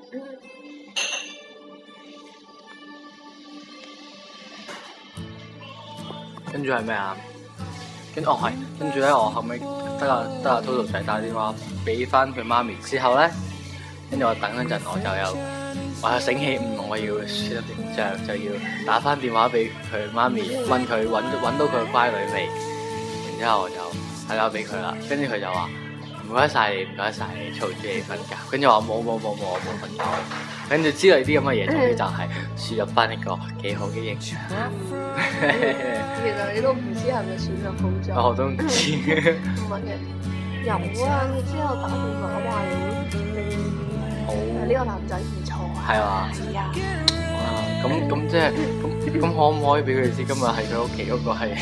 跟住係咩啊？跟哦係，跟住咧我後尾得啊得啊兔兔仔打電話俾翻佢媽咪之後咧，跟住我等一陣我就有我又醒起唔我要輸入形象就要打翻電話俾佢媽咪問佢揾揾到佢個乖女未？然之後我就打電話俾佢啦，跟住佢就話。唔該晒你，唔該晒你，嘈住你瞓覺。跟住我話冇冇冇冇，我冇瞓覺。跟住之類啲咁嘅嘢，總之就係輸入翻一個幾好嘅形象。 其實你都唔知係咪輸入好咗？ 我都唔知。 唔係嘅，有啊！你之後打電話話你好，呢個男仔唔錯啊。係嘛？係啊。 啊，咁咁即係咁咁可唔可以俾佢哋知今日喺佢屋企嗰個係？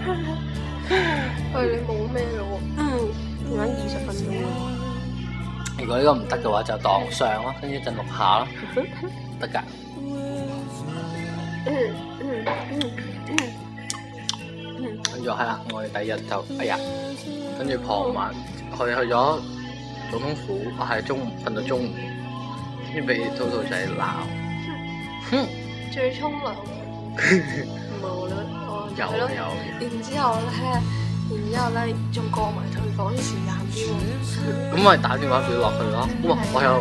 喂，你冇咩咯喎？嗯。仲有二十分鐘喎。 如果呢個唔得嘅話，就當上咯，跟住就錄下咯，得㗎。跟住係啦，我哋第二日就哎呀，跟住傍晚去去咗總統府，我係中午瞓到中午，跟住俾兔兔仔鬧。哼， 仲要沖涼。冇啦，我有係咯。 有。 然之後咧，然之後咧，仲過埋退房時間添喎。 咁咪打電話俾落去咯。哇！我有，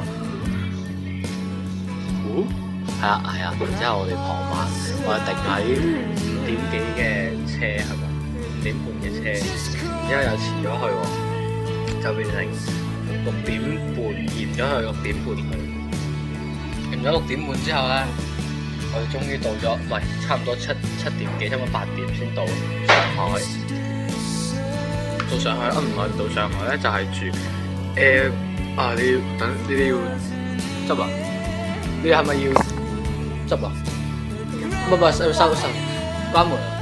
哦，係啊係啊。然之後我哋傍晚我係定喺五點幾嘅車係嘛？五點半嘅車，然之後又遲咗去喎，就變成六點半延咗去六點半去。延咗六點半之後咧，我哋終於到咗，喂，差唔多七七點幾，差唔多八點先到上海。到上海啊，唔係到上海咧，就係、是、住誒、呃、啊！你要等，你哋要執啊？你係咪要執啊？唔係唔係，收收收，關門啊！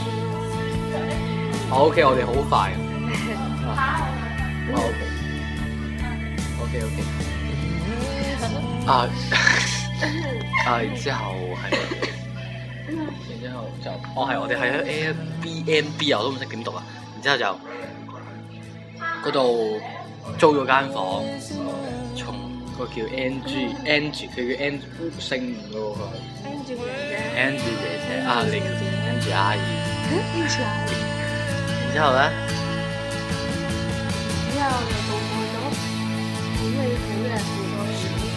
好 OK，我哋好快啊！啊 OK，OK OK， 啊啊！然之後係，然之後就，哦係，我哋係喺 Airbnb 啊，我都唔識點讀啊！然之後就嗰度租咗間房，從個叫 Angie Angie，佢叫 Angie 姓吳咯喎。Angie 姐姐。Angie 姐姐啊，你 Angie 阿姨。Angie 阿姨。然之後咧， 之後就到過咗好美好嘅時光。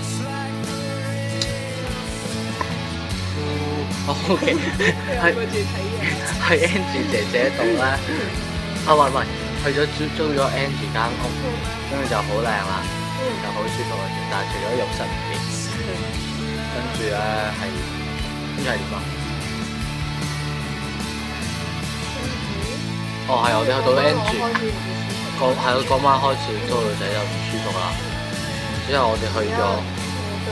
O K， 係係 Angie 姐姐度咧，啊喂喂，去咗租租咗 Angie 間屋，跟住就好靚啦，就好舒服嘅，但係除咗浴室唔見，跟住咧係，跟住係點啊？哦係，我哋去到 Angie， 個係咯，嗰晚開始租女仔就唔舒服啦，之後我哋去咗。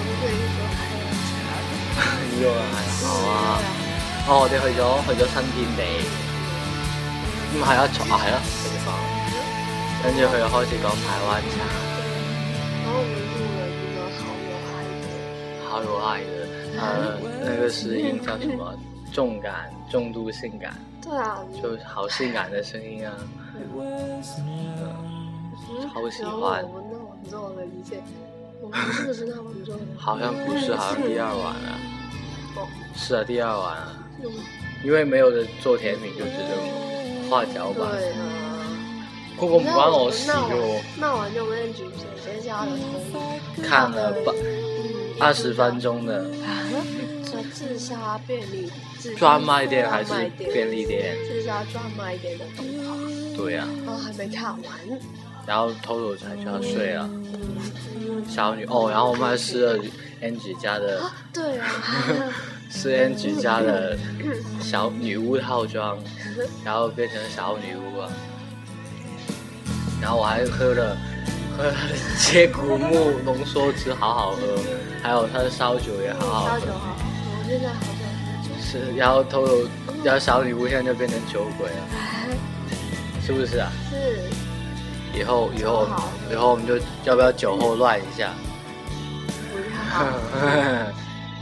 呢個係好啊！哦，我哋去咗去咗新天地，咁係啊，啊係咯，地方，跟住佢又開始講台灣茶。 然後我們入了一個好有愛的， 好有愛的，呃，那個聲音叫什麼？重感、重度性感。 對啊。 就好性感的聲音啊！嗯，超喜歡。 我們那晚做了一件，我們是不是那晚做的？ 好像不是，好像第二晚啊。 哦， 是啊，第二晚啊，嗯、因為沒有人做甜品，就只能畫腳板。對啊，嗰個唔關我事喎。 那晚就跟姐姐家的同看了吧，二十分鐘的。 說自殺便利專賣店還是便利店？ 自殺專賣店的動畫。 對啊。 哦，還沒看完。 然後偷偷才就要睡了。嗯、小女哦，然後我們還試了 Angie 家的。啊，對啊。是 Angie 家的小女巫套裝，然後變成小女巫啊。然後我還喝了喝了接骨木濃縮汁，好好喝，還有它的燒酒也好好喝。燒酒好，我現在好想喝酒。是，然後偷偷，然後小女巫現在就變成酒鬼了，是不是啊？是。以後以後以後我們就要不要酒後亂一下？不要。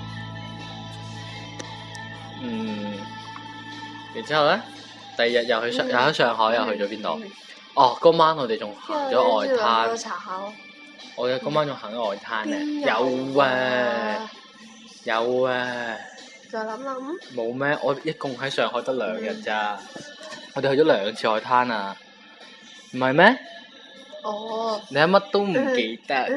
嗯，然之後咧，第二日又去上，又喺上海，又去咗邊度？哦，嗰晚我哋仲行咗外灘。我哋嗰晚仲行咗外灘咧，有啊，有啊。 再諗諗。 冇咩？我一共喺上海得兩日咋，我哋去咗兩次外灘啊，唔係咩？哦。你係乜都唔記得？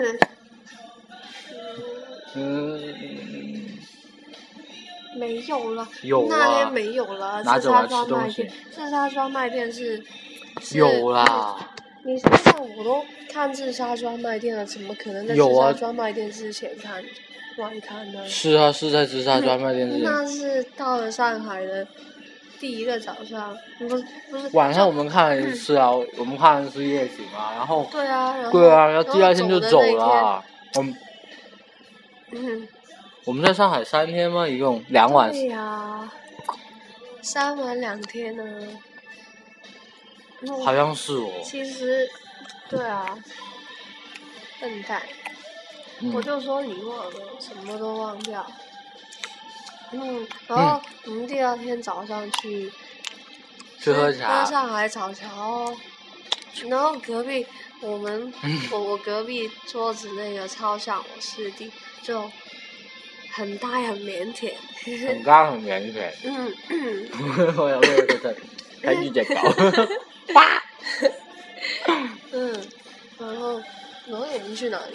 嗯。 沒有了， 有啊， 那天沒有了。自殺專賣店，自殺專賣店是，是有啦。 你上午都看自殺專賣店了，怎麼可能在自殺專賣店之前看外灘呢？ 是啊，是在自殺專賣店之前。 那是到了上海的第一個早上，不是不是。 晚上我們看了一次啊，嗯、我們看的是夜景啊，然後。 對啊，然後。 對啊，然後第二天就走了。我們。 嗯。 我們在上海三天嗎？一共兩晚。 對呀、啊，三晚兩天呢。 好像是哦。 其實，對啊。 笨蛋。 嗯、 我就说你忘了，什么都忘掉。嗯，然后我们第二天早上去去喝茶， 喝上海草桥，然后隔壁我们、 嗯、 我我隔壁桌子那个超像我师弟，就很大很腼腆， 很大很腼腆。 嗯嗯， 我有那个在睇住隻狗，哇！ 嗯，然後然後我們去哪裡？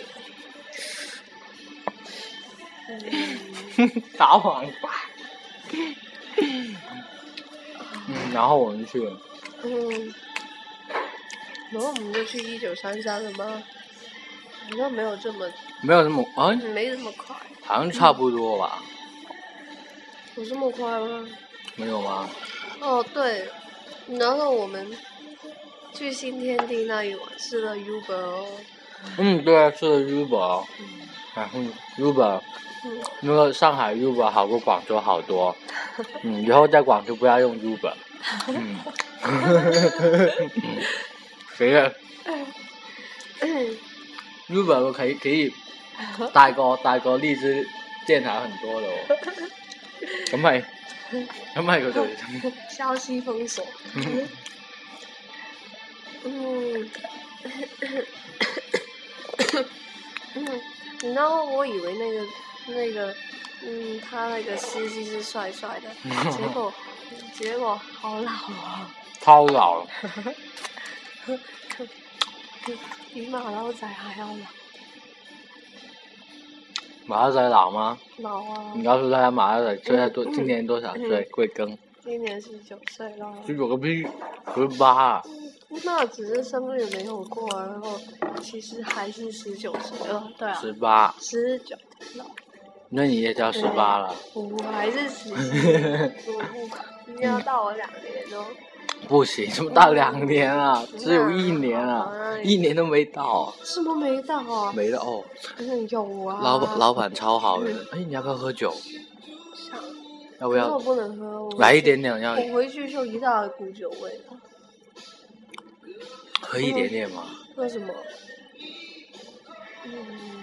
嗯， 打黃瓜。嗯，然後我們去了。 嗯，然後我們就去一九三三了嗎？好像沒有這麼。 沒有這麼啊？ 沒這麼快。 好像差不多吧。 有這麼快嗎？ 沒有嗎？ 哦，對，然後我們去新天地那一晚吃了 Uber 哦。 嗯，對啊，吃了 Uber，然後 Uber，那個上海 Uber 好過廣州好多，嗯，以後在廣州不要用 Uber，嗯，誰啊 ？Uber 可以可以大過大過荔枝電台很多的哦，咁係咁係佢哋消息封鎖。嗯。嗯，然後我以為那個那個，嗯，他那個司機是帥帥的，結果結果好老啊！ 超老了， 比馬騮仔還要老。 馬騮仔老嗎？ 老啊！ 你告訴大家馬騮仔現在多今年多少歲？貴庚？ 今年十九歲了。 十九個屁，十八啊！ 那只是生日沒有過，然後其實還是十九歲了，對啊。 十八。 十九。 那你也叫十八了？ 我還是十七，我不，你要大我兩年哦。 不行，怎麼大兩年啊？只有一年啊，一年都沒到。 什麼沒到啊？ 沒到哦。 嗯，有啊。 老闆老闆超好的，哎，你要不要喝酒？ 想。 要不要？ 我不能喝。 來一點點，要。 我回去就一大股酒味了。 喝一點點嘛。 喝什麼？嗯。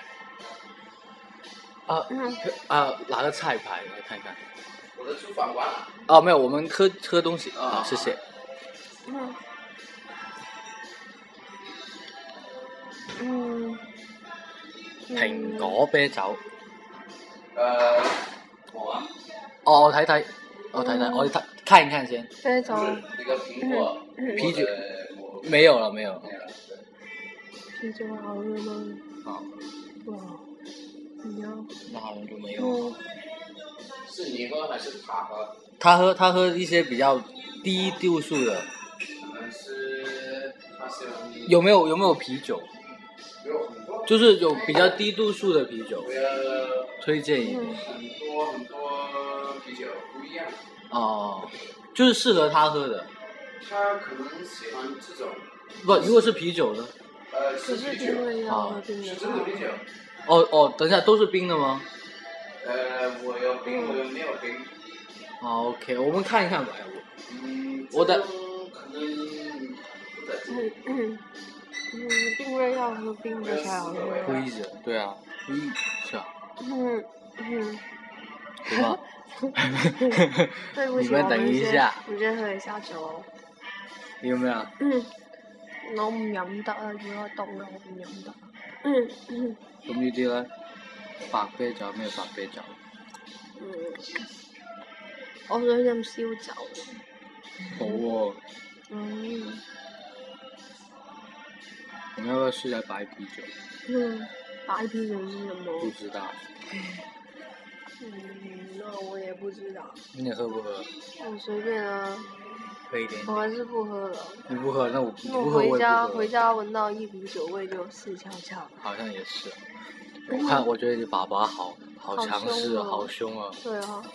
啊啊！拿個菜牌來看看。 我的廚房完了。 哦，沒有，我們喝喝東西啊，謝謝。 嗯。嗯。 蘋果啤酒。 呃，我啊。 哦，我睇睇，我睇睇，我睇看一看先。 啤酒。 那個蘋果。 啤酒。沒有了，沒有。 啤酒好喝嗎？ 好。 哇。你要？ 那好像就沒有。 是你喝還是他喝？ 他喝，他喝一些比較低度數的。 可能是他喜歡。 有沒有有沒有啤酒？ 有很多。 就是有比較低度數的啤酒。 呃。 推薦一點。 很多很多啤酒不一樣。 哦，就是適合他喝的。 他可能喜歡這種。 不，如果是啤酒呢？ 呃，是啤酒。 啊， 是真的啤酒。 哦哦，等一下，都是冰的嗎？ 呃，我有冰，我有沒有冰。 好 OK，我們看一看吧。 嗯， 我的。 可能。 嗯嗯嗯，冰味要喝冰的才好喝。 灰着，對啊，灰是啊。 嗯嗯。 對吧？ 對不起， 你們等一下。 我先喝一下酒。 你有沒有？ 嗯。我唔飲得啊！如果凍嘅我唔飲得。嗯嗯。 咁呢啲咧，白啤酒咩白啤酒？ 嗯，我想飲燒酒。 好喎。 嗯。 你要不要試下白啤酒？ 嗯，白啤酒是什麼？ 不知道。 嗯，那我也不知道。 你喝不喝？ 我隨便啊。 喝一點。 我還是不喝了。 你不喝，那我不喝。 我回家回家聞到一股酒味就死翹翹。好像也是。我看，我覺得你爸爸好好強勢啊，好兇啊。 對啊。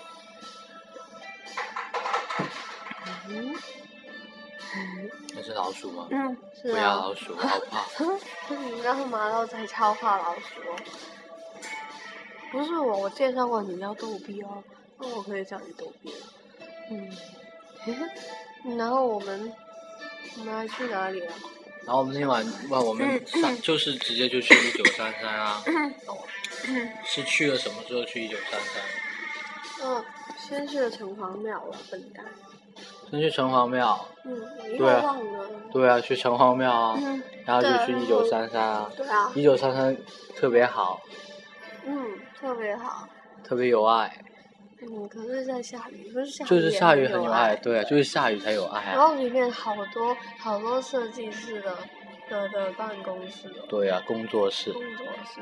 嗯。 那是老鼠嗎？ 嗯，是啊。 不要老鼠，我好怕。 你知道馬騮仔超怕老鼠哦。不是我，我介紹過你叫逗比哦，那我可以叫你逗比了。嗯。然後我們，我們還去哪裡啊？ 然后我们那天晚，不，我们上就是直接就去一九三三啊。哦，是去了什么时候去一九三三？ 嗯，先去了城隍庙了，笨蛋。 先去城隍庙。 嗯，你又对啊忘了。 对啊，去城隍庙啊， 嗯， 然后就去对一九三三啊。 对啊。 一九三三特别好， 嗯，特别好。 特别有爱。 嗯，可是在下雨，不是下雨就是下雨也有很有爱，对啊，就是下雨才有爱啊。 然后里面好多好多设计师的的的办公室哦。 对啊，工作室。 工作室。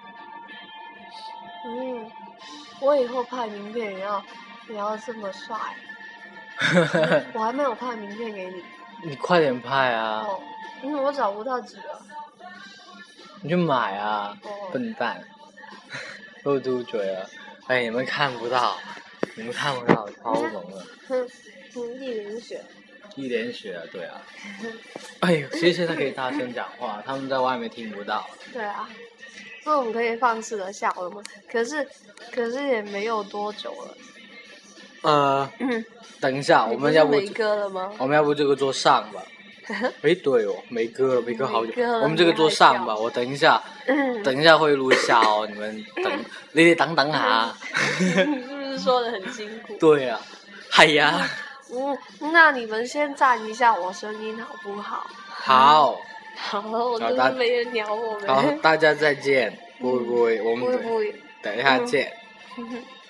嗯，我以后拍名片也要也要这么帅。我还没有拍名片给你。 你快点拍啊！ 哦，因为我找不到纸了。 你去买啊， 哦、 笨蛋！又嘟嘴了。哎，你们看不到，你们看不到，超萌的。 哼，哼，一脸血。 一脸血，对啊。哎呦，其实现在可以大声讲话，他们在外面听不到。 对啊，所以我们可以放肆的笑了吗？可是，可是也没有多久了。 呃， 嗯， 等一下，我们要不没歌了吗？ 我们要不这个做上吧？哎，对哦，没歌了，没歌好久。 了我们这个做上吧，我等一下， 嗯、 等一下会录下哦，你们等，你哋等等下。 你是不是说的很辛苦？ 对啊，係呀。 嗯，那你们先赞一下我声音好不好？ 好。 好，我真是没人鸟我们。 好，大家再见，不会不会，我们不会不会， 等一下见。 嗯